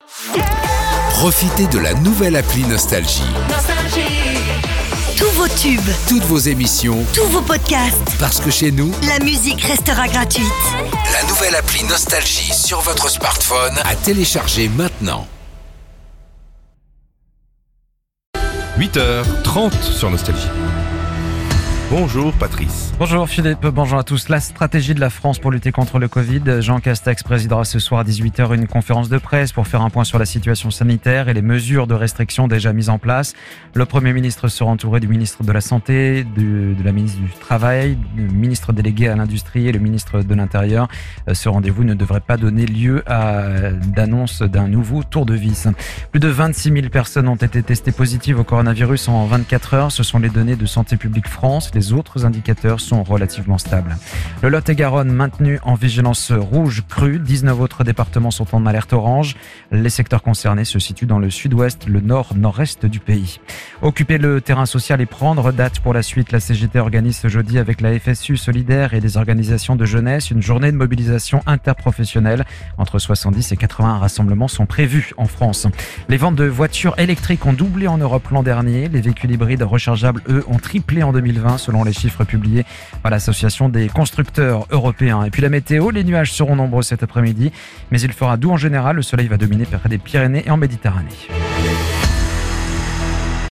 Profitez de la nouvelle appli Nostalgie. Tous vos tubes, Toutes vos émissions, tous vos podcasts, parce que chez nous, la musique restera gratuite. la nouvelle appli Nostalgie sur votre smartphone à télécharger maintenant. 8h30 sur Nostalgie. Bonjour Patrice. Bonjour Philippe, bonjour à tous. La stratégie de la France pour lutter contre le Covid. Jean Castex présidera ce soir à 18h une conférence de presse pour faire un point sur la situation sanitaire et les mesures de restriction déjà mises en place. Le Premier ministre sera entouré du ministre de la Santé, de la ministre du Travail, du ministre délégué à l'Industrie et le ministre de l'Intérieur. Ce rendez-vous ne devrait pas donner lieu à d'annonce d'un nouveau tour de vis. Plus de 26 000 personnes ont été testées positives au coronavirus en 24 heures. Ce sont les données de Santé publique France. Les autres indicateurs sont relativement stables. Le Lot-et-Garonne maintenu en vigilance rouge crue. 19 autres départements sont en alerte orange. Les secteurs concernés se situent dans le sud-ouest, le nord-nord-est du pays. Occuper le terrain social et prendre date pour la suite. La CGT organise ce jeudi avec la FSU Solidaire et des organisations de jeunesse une journée de mobilisation interprofessionnelle. Entre 70 et 80 rassemblements sont prévus en France. Les ventes de voitures électriques ont doublé en Europe l'an dernier. Les véhicules hybrides rechargeables, eux, ont triplé en 2020 selon les chiffres publiés par l'Association des constructeurs européens. Et puis la météo, les nuages seront nombreux cet après-midi, mais il fera doux en général. Le soleil va dominer près des Pyrénées et en Méditerranée.